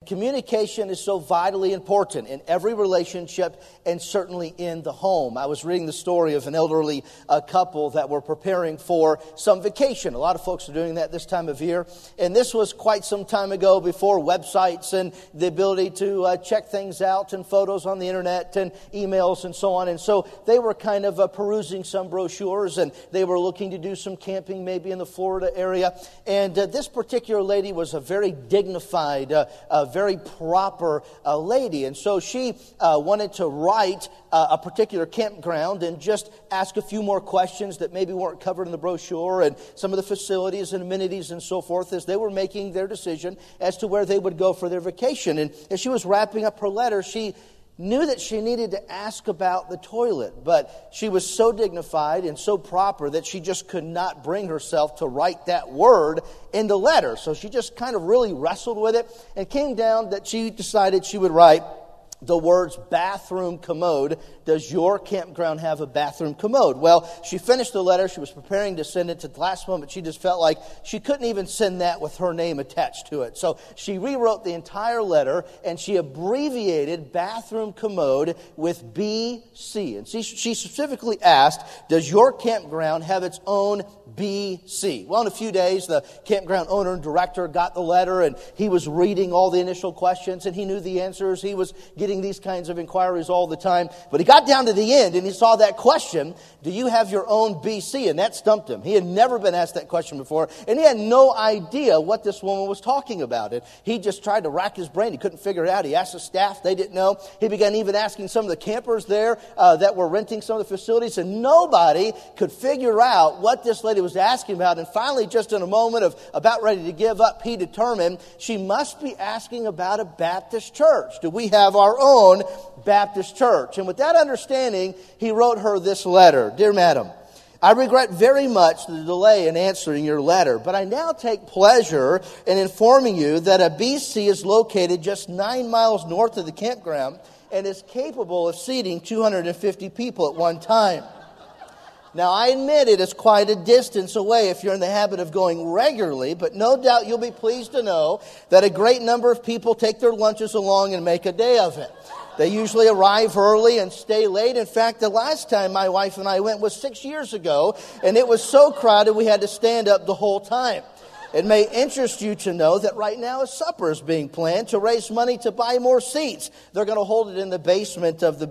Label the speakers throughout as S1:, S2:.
S1: communication is so vitally important in every relationship and certainly in the home. I was reading the story of an elderly couple that were preparing for some vacation. A lot of folks are doing that this time of year. And this was quite some time ago, before websites and the ability to check things out and photos on the internet and emails and so on. And so they were kind of perusing some brochures, and they were looking to do some camping maybe in the Florida area. And this particular lady was a very dignified, very proper lady. And so she wanted to write a particular campground and just ask a few more questions that maybe weren't covered in the brochure, and some of the facilities and amenities and so forth, as they were making their decision as to where they would go for their vacation. And as she was wrapping up her letter, she knew that she needed to ask about the toilet, but she was so dignified and so proper that she just could not bring herself to write that word in the letter. So she just kind of really wrestled with it, and came down that she decided she would write the words bathroom commode. Does your campground have a bathroom commode? Well, she finished the letter. She was preparing to send it. To the last moment, she just felt like she couldn't even send that with her name attached to it. So she rewrote the entire letter, and she abbreviated bathroom commode with BC. And she specifically asked, does your campground have its own BC? Well, in a few days, the campground owner and director got the letter, and he was reading all the initial questions, and he knew the answers. He was getting these kinds of inquiries all the time. But he got down to the end, and he saw that question, do you have your own BC? And that stumped him. He had never been asked that question before, and he had no idea what this woman was talking about. And he just tried to rack his brain. He couldn't figure it out. He asked the staff. They didn't know. He began even asking some of the campers there that were renting some of the facilities, and nobody could figure out what this lady was asking about. And finally, just in a moment of about ready to give up, he determined she must be asking about a Baptist church. Do we have our own Baptist church? And with that understanding, he wrote her this letter. Dear Madam, I regret very much the delay in answering your letter, but I now take pleasure in informing you that a BC is located just 9 miles north of the campground and is capable of seating 250 people at one time. Now, I admit it is quite a distance away if you're in the habit of going regularly, but no doubt you'll be pleased to know that a great number of people take their lunches along and make a day of it. They usually arrive early and stay late. In fact, the last time my wife and I went was 6 years ago, and it was so crowded we had to stand up the whole time. It may interest you to know that right now a supper is being planned to raise money to buy more seats. They're going to hold it in the basement of the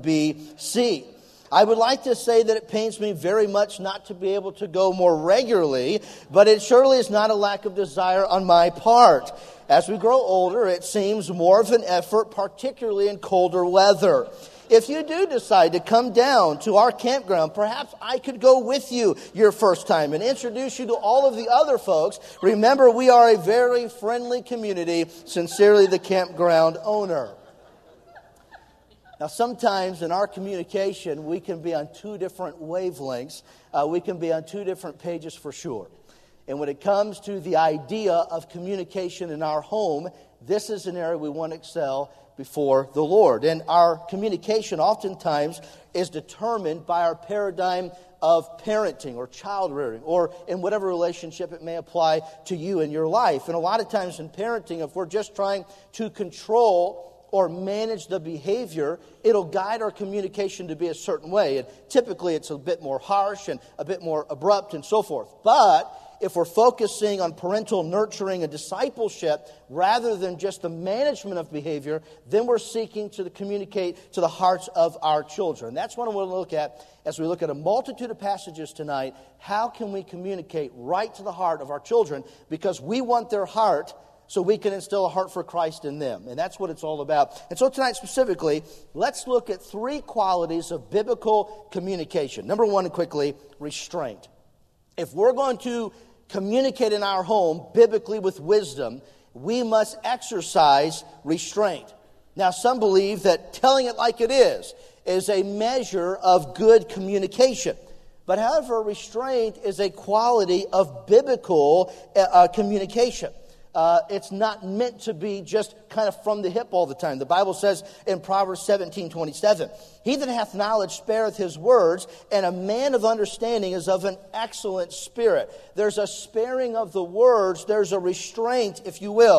S1: BC. I would like to say that it pains me very much not to be able to go more regularly, but it surely is not a lack of desire on my part. As we grow older, it seems more of an effort, particularly in colder weather. If you do decide to come down to our campground, perhaps I could go with you your first time and introduce you to all of the other folks. Remember, we are a very friendly community. Sincerely, the campground owner. Now, sometimes in our communication, we can be on two different wavelengths. We can be on two different pages for sure. And when it comes to the idea of communication in our home, this is an area we want to excel before the Lord. And our communication oftentimes is determined by our paradigm of parenting or child rearing, or in whatever relationship it may apply to you in your life. And a lot of times in parenting, if we're just trying to control or manage the behavior, it'll guide our communication to be a certain way. And typically it's a bit more harsh and a bit more abrupt and so forth. But if we're focusing on parental nurturing and discipleship rather than just the management of behavior, then we're seeking to communicate to the hearts of our children. That's what I want to look at as we look at a multitude of passages tonight. How can we communicate right to the heart of our children? Because we want their heart so we can instill a heart for Christ in them. And that's what it's all about. And so tonight specifically, let's look at three qualities of biblical communication. Number one, quickly, restraint. If we're going to communicate in our home biblically with wisdom, we must exercise restraint. Now, some believe that telling it like it is a measure of good communication. But however, restraint is a quality of biblical communication. It's not meant to be just kind of from the hip all the time. The Bible says in Proverbs 17:27, he that hath knowledge spareth his words, and a man of understanding is of an excellent spirit. There's a sparing of the words. There's a restraint, if you will.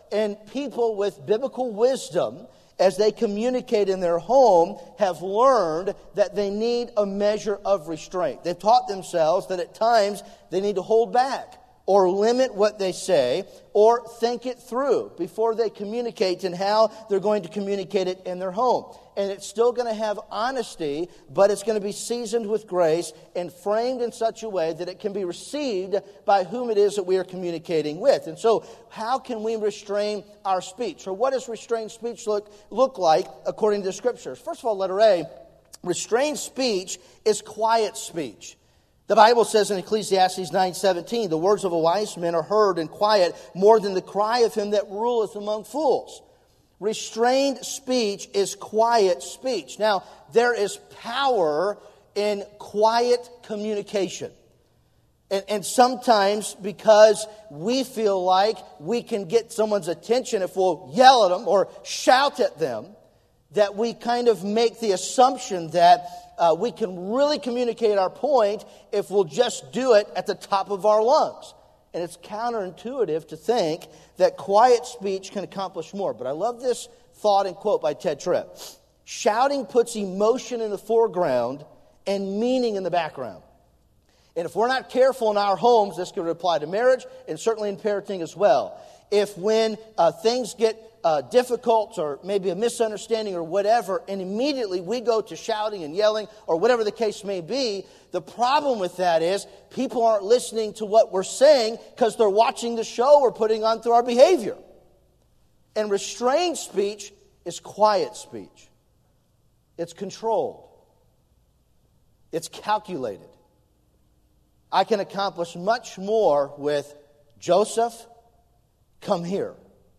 S1: And people with biblical wisdom, as they communicate in their home, have learned that they need a measure of restraint. They've taught themselves that at times they need to hold back or limit what they say or think it through before they communicate and how they're going to communicate it in their home. And it's still going to have honesty, but it's going to be seasoned with grace and framed in such a way that it can be received by whom it is that we are communicating with. And so how can we restrain our speech? Or what does restrained speech look like according to the Scriptures? First of all, letter A, restrained speech is quiet speech. The Bible says in Ecclesiastes 9:17, the words of a wise man are heard in quiet more than the cry of him that ruleth among fools. Restrained speech is quiet speech. Now, there is power in quiet communication. And sometimes because we feel like we can get someone's attention if we'll yell at them or shout at them, that we kind of make the assumption that we can really communicate our point if we'll just do it at the top of our lungs. And it's counterintuitive to think that quiet speech can accomplish more. But I love this thought and quote by Ted Tripp. Shouting puts emotion in the foreground and meaning in the background. And if we're not careful in our homes, this could apply to marriage and certainly in parenting as well. If when things get difficult or maybe a misunderstanding or whatever, and immediately we go to shouting and yelling or whatever the case may be, the problem with that is people aren't listening to what we're saying because they're watching the show we're putting on through our behavior. And restrained speech is quiet speech. It's controlled. It's calculated. I can accomplish much more with Joseph, come here,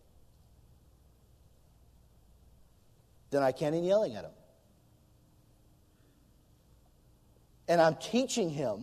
S1: than I can in yelling at him. And I'm teaching him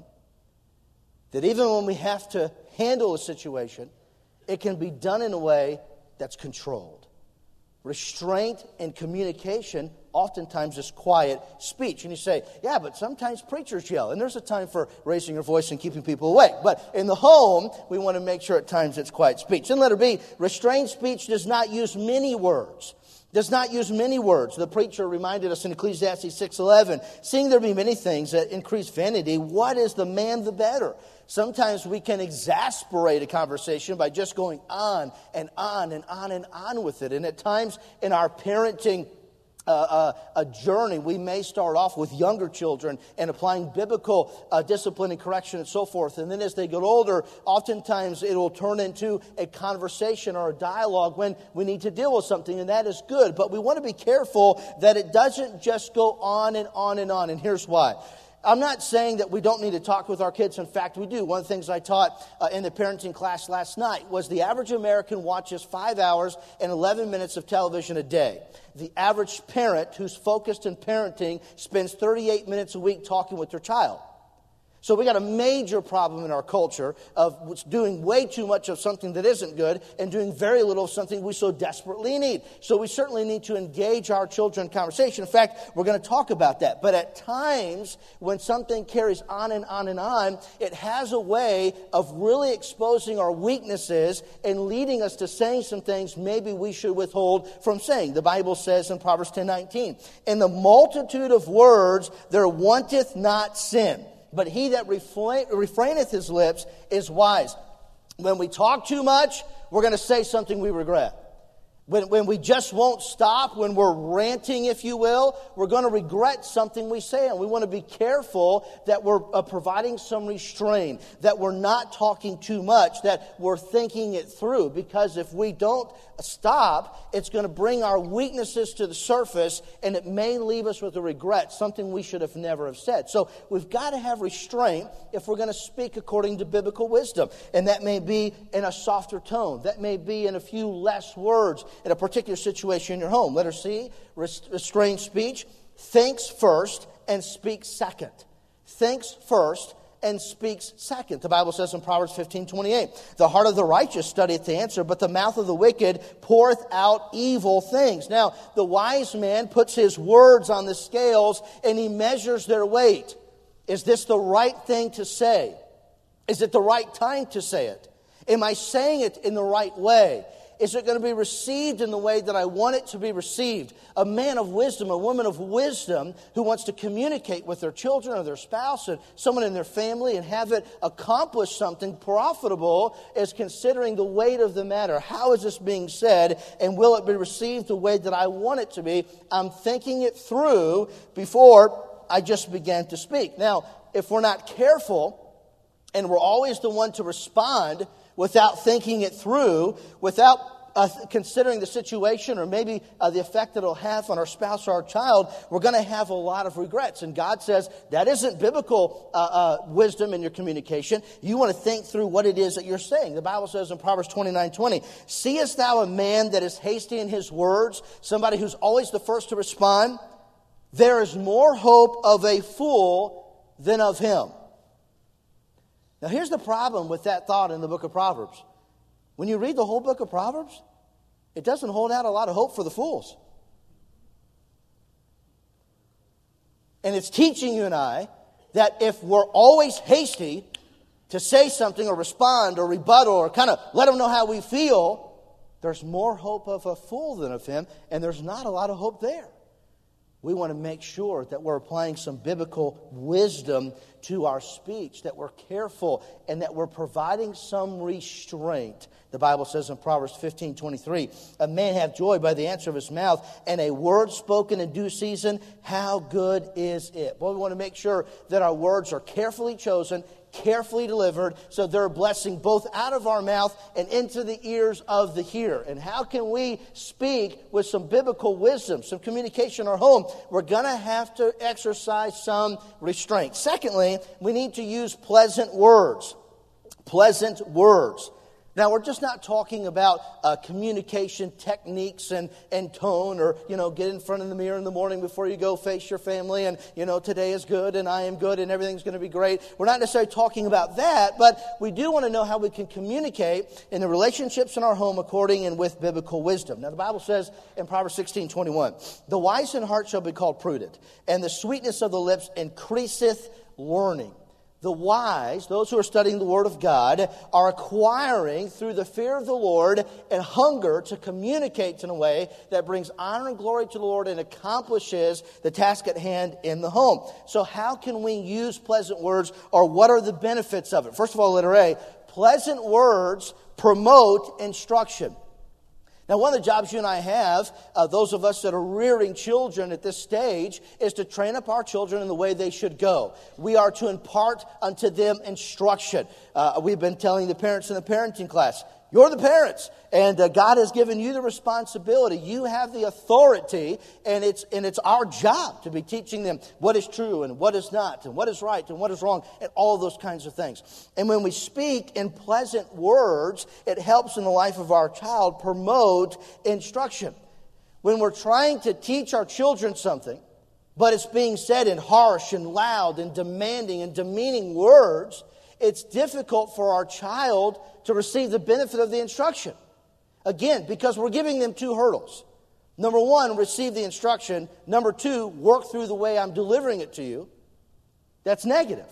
S1: that even when we have to handle a situation, it can be done in a way that's controlled. Restraint and communication oftentimes is quiet speech. And you say, yeah, but sometimes preachers yell. And there's a time for raising your voice and keeping people awake. But in the home, we want to make sure at times it's quiet speech. And letter B, restrained speech does not use many words. Does not use many words. The preacher reminded us in Ecclesiastes 6:11, seeing there be many things that increase vanity, what is the man the better? Sometimes we can exasperate a conversation by just going on and on and on and on with it. And at times in our parenting a journey, we may start off with younger children and applying biblical discipline and correction and so forth. And then as they get older, oftentimes it will turn into a conversation or a dialogue when we need to deal with something, and that is good. But we want to be careful that it doesn't just go on and on and on. And here's why. I'm not saying that we don't need to talk with our kids. In fact, we do. One of the things I taught in the parenting class last night was the average American watches 5 hours and 11 minutes of television a day. The average parent who's focused in parenting spends 38 minutes a week talking with their child. So we got a major problem in our culture of doing way too much of something that isn't good and doing very little of something we so desperately need. So we certainly need to engage our children in conversation. In fact, we're going to talk about that. But at times, when something carries on and on and on, it has a way of really exposing our weaknesses and leading us to saying some things maybe we should withhold from saying. The Bible says in Proverbs 10:19, in the multitude of words there wanteth not sin, but he that refraineth his lips is wise. When we talk too much, we're going to say something we regret. When we just won't stop, when we're ranting, if you will, we're going to regret something we say. And we want to be careful that we're providing some restraint, that we're not talking too much, that we're thinking it through. Because if we don't stop, it's going to bring our weaknesses to the surface, and it may leave us with a regret, something we should have never have said. So we've got to have restraint if we're going to speak according to biblical wisdom. And that may be in a softer tone. That may be in a few less words in a particular situation in your home. Letter C, restrained speech. Thinks first and speaks second. Thinks first and speaks second. The Bible says in Proverbs 15:28, the heart of the righteous studieth to answer, but the mouth of the wicked poureth out evil things. Now, the wise man puts his words on the scales and he measures their weight. Is this the right thing to say? Is it the right time to say it? Am I saying it in the right way? Is it going to be received in the way that I want it to be received? A man of wisdom, a woman of wisdom who wants to communicate with their children or their spouse and someone in their family and have it accomplish something profitable is considering the weight of the matter. How is this being said, and will it be received the way that I want it to be? I'm thinking it through before I just began to speak. Now, if we're not careful, and we're always the one to respond without thinking it through, without considering the situation or maybe the effect that it'll have on our spouse or our child, we're going to have a lot of regrets. And God says that isn't biblical wisdom in your communication. You want to think through what it is that you're saying. The Bible says in Proverbs 29:20, "Seest thou a man that is hasty in his words?" Somebody who's always the first to respond. "There is more hope of a fool than of him." Now, here's the problem with that thought in the book of Proverbs. When you read the whole book of Proverbs, it doesn't hold out a lot of hope for the fools. And it's teaching you and I that if we're always hasty to say something or respond or rebuttal or kind of let them know how we feel, there's more hope of a fool than of him, and there's not a lot of hope there. We want to make sure that we're applying some biblical wisdom to our speech, that we're careful, and that we're providing some restraint. The Bible says in Proverbs 15:23, "A man hath joy by the answer of his mouth, and a word spoken in due season, how good is it?" Well, we want to make sure that our words are carefully chosen, carefully delivered, so they're a blessing both out of our mouth and into the ears of the hearer. And how can we speak with some biblical wisdom, some communication in our home? We're going to have to exercise some restraint. Secondly, we need to use pleasant words. Pleasant words. Now, we're just not talking about communication techniques and tone or, get in front of the mirror in the morning before you go face your family and, today is good and I am good and everything's going to be great. We're not necessarily talking about that, but we do want to know how we can communicate in the relationships in our home according and with biblical wisdom. Now, the Bible says in Proverbs 16:21, "The wise in heart shall be called prudent, and the sweetness of the lips increaseth learning." The wise, those who are studying the Word of God, are acquiring through the fear of the Lord and hunger to communicate in a way that brings honor and glory to the Lord and accomplishes the task at hand in the home. So how can we use pleasant words, or what are the benefits of it? First of all, letter A, pleasant words promote instruction. Now, one of the jobs you and I have, those of us that are rearing children at this stage, is to train up our children in the way they should go. We are to impart unto them instruction. We've been telling the parents in the parenting class, you're the parents, and God has given you the responsibility. You have the authority, and it's our job to be teaching them what is true and what is not, and what is right and what is wrong, and all of those kinds of things. And when we speak in pleasant words, it helps in the life of our child promote instruction. When we're trying to teach our children something, but it's being said in harsh and loud and demanding and demeaning words, it's difficult for our child to receive the benefit of the instruction. Again, because we're giving them two hurdles. Number one, receive the instruction. Number two, work through the way I'm delivering it to you. That's negative.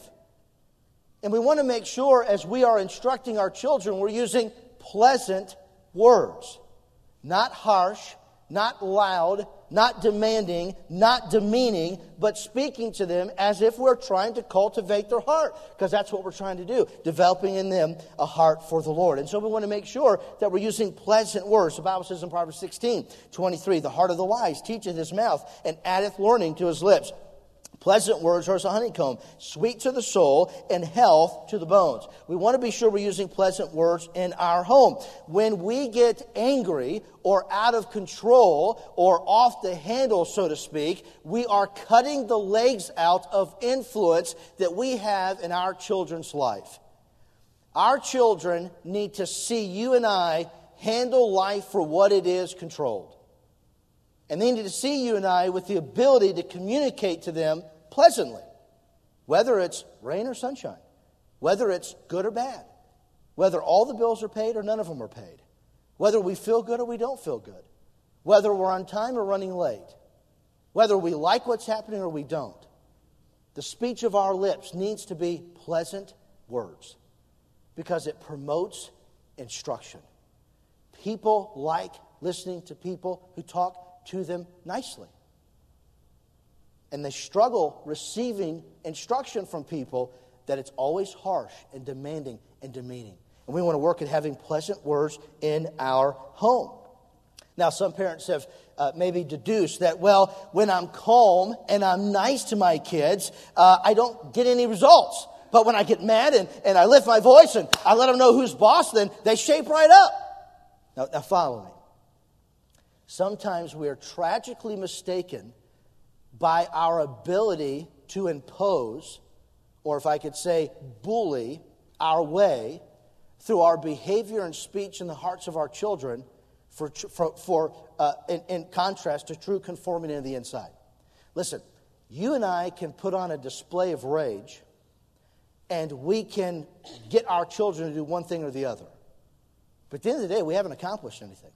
S1: And we want to make sure as we are instructing our children, we're using pleasant words. Not harsh, not loud, not demanding, not demeaning, but speaking to them as if we're trying to cultivate their heart, because that's what we're trying to do, developing in them a heart for the Lord. And so we want to make sure that we're using pleasant words. The Bible says in Proverbs 16:23, "The heart of the wise teacheth his mouth, and addeth learning to his lips. Pleasant words are as a honeycomb, sweet to the soul, and health to the bones." We want to be sure we're using pleasant words in our home. When we get angry or out of control or off the handle, so to speak, we are cutting the legs out of influence that we have in our children's life. Our children need to see you and I handle life for what it is, controlled. And they need to see you and I with the ability to communicate to them pleasantly, whether it's rain or sunshine, whether it's good or bad, whether all the bills are paid or none of them are paid, whether we feel good or we don't feel good, whether we're on time or running late, whether we like what's happening or we don't. The speech of our lips needs to be pleasant words because it promotes instruction. people like listening to people who talk to them nicely. And they struggle receiving instruction from people that it's always harsh and demanding and demeaning. And we want to work at having pleasant words in our home. Now, some parents have maybe deduced that, well, when I'm calm and I'm nice to my kids, I don't get any results. But when I get mad and I lift my voice and I let them know who's boss, then they shape right up. Now follow me. Sometimes we are tragically mistaken by our ability to impose, or if I could say, bully our way through our behavior and speech in the hearts of our children in contrast to true conformity in the inside. Listen, you and I can put on a display of rage, and we can get our children to do one thing or the other. But at the end of the day, we haven't accomplished anything.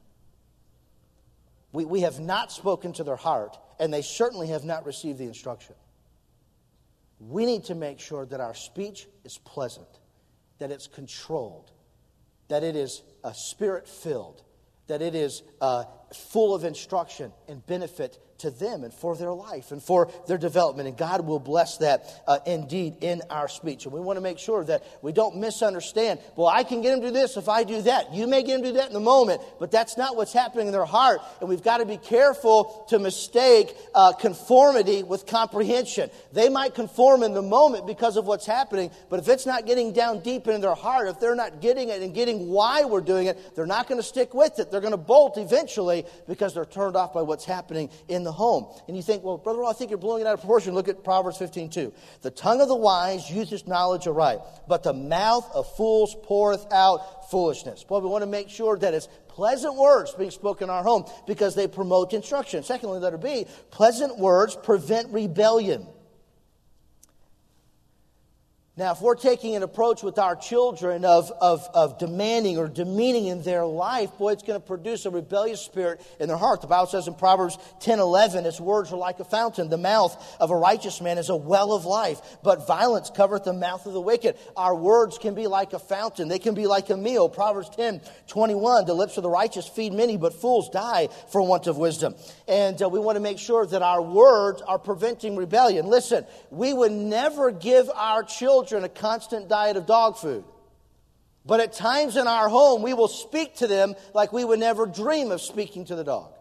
S1: We have not spoken to their heart, and they certainly have not received the instruction. We need to make sure that our speech is pleasant, that it's controlled, that it is spirit-filled, that it is full of instruction and benefit to them and for their life and for their development. And God will bless that indeed in our speech. And we want to make sure that we don't misunderstand. Well, I can get them to do this if I do that. You may get them to do that in the moment, but that's not what's happening in their heart. And we've got to be careful to mistake conformity with comprehension. They might conform in the moment because of what's happening, but if it's not getting down deep into their heart, if they're not getting it and getting why we're doing it, they're not going to stick with it. They're going to bolt eventually because they're turned off by what's happening in the home. And you think, well, Brother, I think you're blowing it out of proportion. Look at Proverbs 15:2. The tongue of the wise useth knowledge aright, but the mouth of fools poureth out foolishness. Boy, we want to make sure that it's pleasant words being spoken in our home because they promote instruction. Secondly, letter B, pleasant words prevent rebellion. Now, if we're taking an approach with our children of demanding or demeaning in their life, boy, it's going to produce a rebellious spirit in their heart. The Bible says in Proverbs 10:11, its words are like a fountain. The mouth of a righteous man is a well of life, but violence covereth the mouth of the wicked. Our words can be like a fountain. They can be like a meal. Proverbs 10:21, the lips of the righteous feed many, but fools die for want of wisdom. And we want to make sure that our words are preventing rebellion. Listen, we would never give our children a constant diet of dog food. But at times in our home, we will speak to them like we would never dream of speaking to the dog.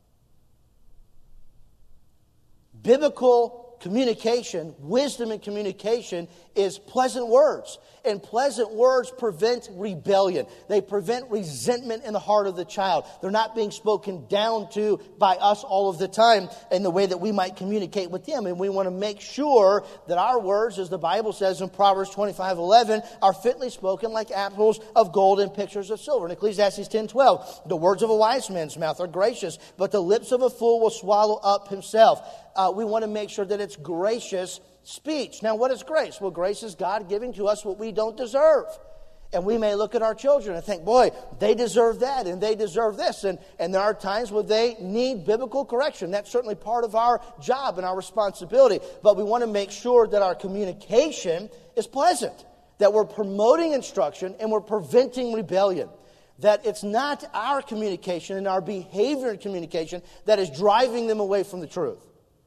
S1: Biblical communication, wisdom in communication is pleasant words. And pleasant words prevent rebellion. They prevent resentment in the heart of the child. They're not being spoken down to by us all of the time in the way that we might communicate with them. And we want to make sure that our words, as the Bible says in Proverbs 25:11, are fitly spoken like apples of gold and pictures of silver. In Ecclesiastes 10:12, the words of a wise man's mouth are gracious, but the lips of a fool will swallow up himself. We want to make sure that it's gracious speech. Now, what is grace? Well, grace is God giving to us what we don't deserve. And we may look at our children and think, boy, they deserve that and they deserve this. And there are times where they need biblical correction. That's certainly part of our job and our responsibility. But we want to make sure that our communication is pleasant, that we're promoting instruction and we're preventing rebellion. That it's not our communication and our behavior in communication that is driving them away from the truth.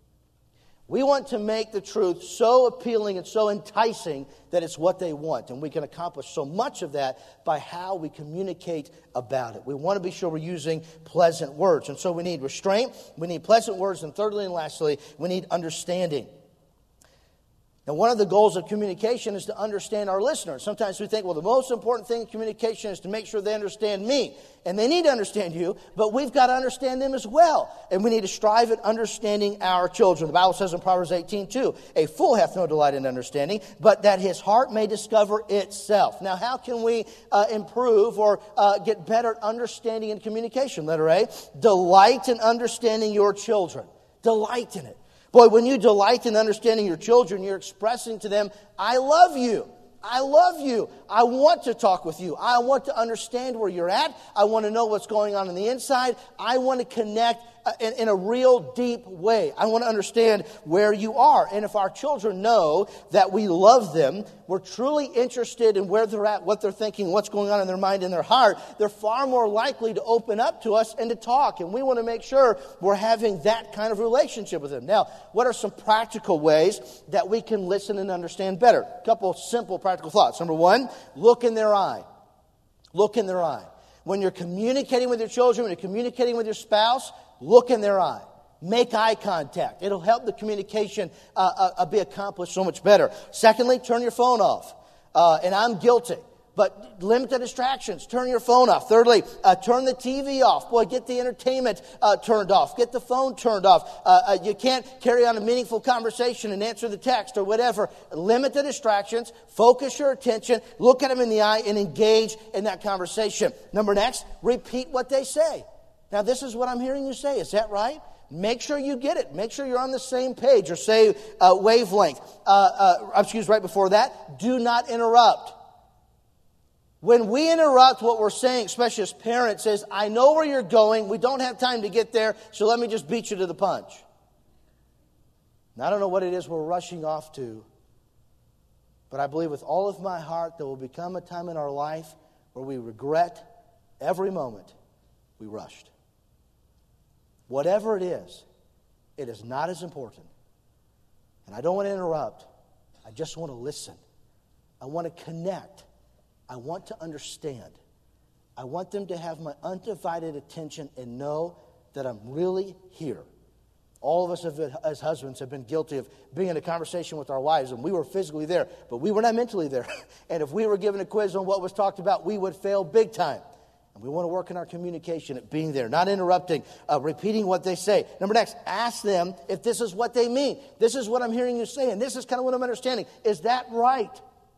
S1: We want to make the truth so appealing and so enticing that it's what they want. And we can accomplish so much of that by how we communicate about it. We want to be sure we're using pleasant words. And so we need restraint, we need pleasant words, and thirdly and lastly, we need understanding. Now, one of the goals of communication is to understand our listeners. Sometimes we think, well, the most important thing in communication is to make sure they understand me. And they need to understand you, but we've got to understand them as well. And we need to strive at understanding our children. The Bible says in Proverbs 18:2, a fool hath no delight in understanding, but that his heart may discover itself. Now, how can we improve or get better at understanding and communication? Letter A, delight in understanding your children. Delight in it. Boy, when you delight in understanding your children, you're expressing to them, I love you. I love you. I want to talk with you. I want to understand where you're at. I want to know what's going on the inside. I want to connect in a real deep way. I want to understand where you are. And if our children know that we love them, we're truly interested in where they're at, what they're thinking, what's going on in their mind and their heart, they're far more likely to open up to us and to talk. And we want to make sure we're having that kind of relationship with them. Now, what are some practical ways that we can listen and understand better? A couple simple practical thoughts. Number one, look in their eye. Look in their eye. When you're communicating with your children, when you're communicating with your spouse, look in their eye. Make eye contact. It'll help the communication be accomplished so much better. Secondly, turn your phone off. And I'm guilty. But limit the distractions. Turn your phone off. Thirdly, turn the TV off. Boy, get the entertainment turned off. Get the phone turned off. You can't carry on a meaningful conversation and answer the text or whatever. Limit the distractions. Focus your attention. Look at them in the eye and engage in that conversation. Next, repeat what they say. Now, this is what I'm hearing you say. Is that right? Make sure you get it. Make sure you're on the same page or say wavelength. Right before that, do not interrupt. When we interrupt what we're saying, especially as parents, is, I know where you're going. We don't have time to get there, so let me just beat you to the punch. Now, I don't know what it is we're rushing off to, but I believe with all of my heart there will become a time in our life where we regret every moment we rushed. Whatever it is not as important. And I don't want to interrupt. I just want to listen. I want to connect. I want to understand. I want them to have my undivided attention and know that I'm really here. All of us as husbands have been guilty of being in a conversation with our wives, and we were physically there, but we were not mentally there. And if we were given a quiz on what was talked about, we would fail big time. And we want to work in our communication at being there, not interrupting, repeating what they say. Next, ask them if this is what they mean. This is what I'm hearing you say, and this is kind of what I'm understanding. Is that right?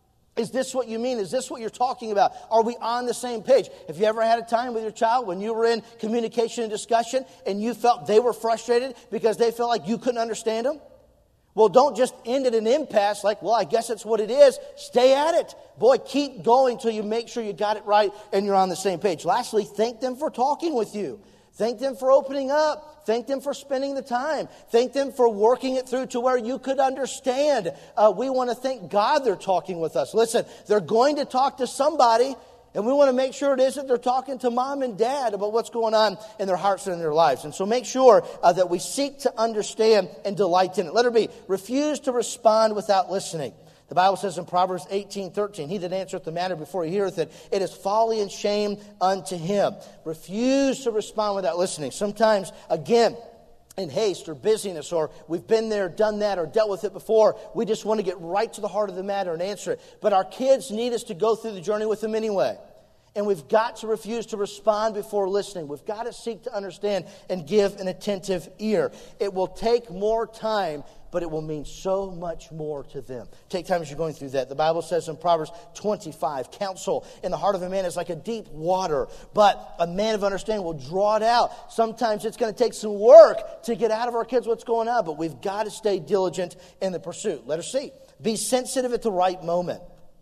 S1: Is this what you mean? Is this what you're talking about? Are we on the same page? Have you ever had a time with your child when you were in communication and discussion and you felt they were frustrated because they felt like you couldn't understand them? Well, don't just end at an impasse like, well, I guess that's what it is. Stay at it. Boy, keep going till you make sure you got it right and you're on the same page. Lastly, thank them for talking with you. Thank them for opening up. Thank them for spending the time. Thank them for working it through to where you could understand. We want to thank God they're talking with us. Listen, they're going to talk to somebody, and we want to make sure it is that they're talking to mom and dad about what's going on in their hearts and in their lives. And so make sure that we seek to understand and delight in it. Letter B, refuse to respond without listening. The Bible says in Proverbs 18:13, he that answereth the matter before he heareth it, it is folly and shame unto him. Refuse to respond without listening. Sometimes, again, in haste or busyness, or we've been there, done that, or dealt with it before, we just want to get right to the heart of the matter and answer it. But our kids need us to go through the journey with them anyway. And we've got to refuse to respond before listening. We've got to seek to understand and give an attentive ear. It will take more time, but it will mean so much more to them. Take time as you're going through that. The Bible says in Proverbs 25, counsel in the heart of a man is like a deep water, but a man of understanding will draw it out. Sometimes it's going to take some work to get out of our kids what's going on, but we've got to stay diligent in the pursuit. Letter C, be sensitive at the right moment.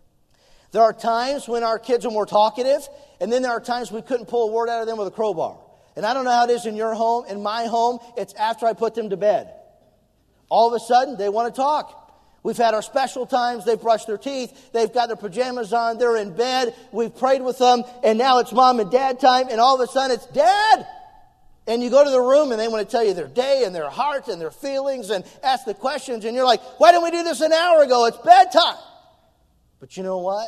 S1: There are times when our kids are more talkative, and then there are times we couldn't pull a word out of them with a crowbar. And I don't know how it is in your home. In my home, it's after I put them to bed. All of a sudden, they want to talk. We've had our special times. They've brushed their teeth. They've got their pajamas on. They're in bed. We've prayed with them. And now it's mom and dad time. And all of a sudden, it's Dad. And you go to the room and they want to tell you their day and their heart and their feelings and ask the questions. And you're like, why didn't we do this an hour ago? It's bedtime. But you know what?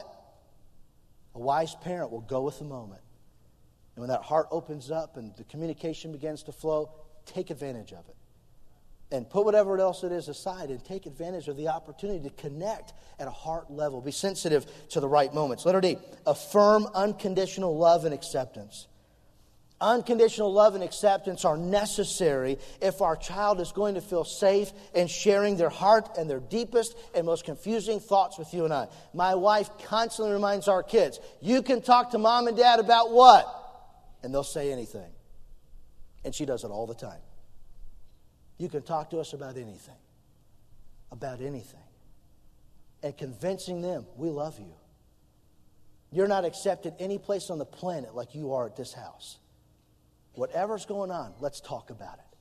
S1: A wise parent will go with the moment. And when that heart opens up and the communication begins to flow, take advantage of it. And put whatever else it is aside and take advantage of the opportunity to connect at a heart level. Be sensitive to the right moments. Letter D, affirm unconditional love and acceptance. Unconditional love and acceptance are necessary if our child is going to feel safe in sharing their heart and their deepest and most confusing thoughts with you and I. My wife constantly reminds our kids, you can talk to mom and dad about what? And they'll say anything. And she does it all the time. You can talk to us about anything. About anything. And convincing them, we love you. You're not accepted any place on the planet like you are at this house. Whatever's going on, let's talk about it.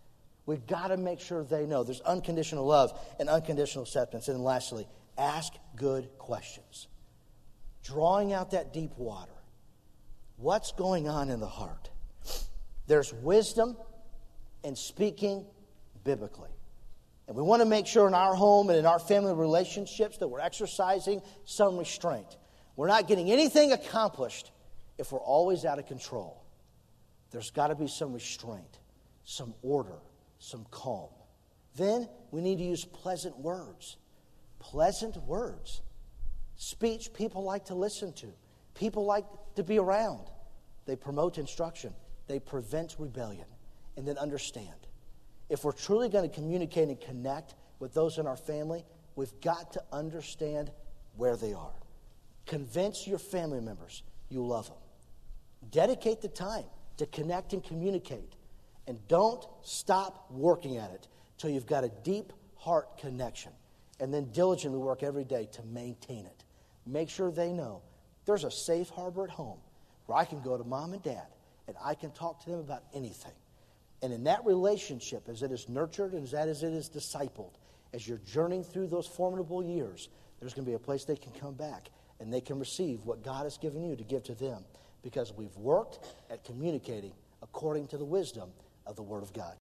S1: We've got to make sure they know. There's unconditional love and unconditional acceptance. And then lastly, ask good questions. Drawing out that deep water. What's going on in the heart? There's wisdom in speaking biblically. And we want to make sure in our home and in our family relationships that we're exercising some restraint. We're not getting anything accomplished if we're always out of control. There's got to be some restraint, some order, some calm. Then we need to use pleasant words. Pleasant words. Speech people like to listen to. People like to be around. They promote instruction. They prevent rebellion. And then understand. If we're truly going to communicate and connect with those in our family, we've got to understand where they are. Convince your family members you love them. Dedicate the time to connect and communicate. And don't stop working at it till you've got a deep heart connection. And then diligently work every day to maintain it. Make sure they know there's a safe harbor at home where I can go to mom and dad and I can talk to them about anything. And in that relationship, as it is nurtured and as it is discipled, as you're journeying through those formidable years, there's going to be a place they can come back and they can receive what God has given you to give to them because we've worked at communicating according to the wisdom of the Word of God.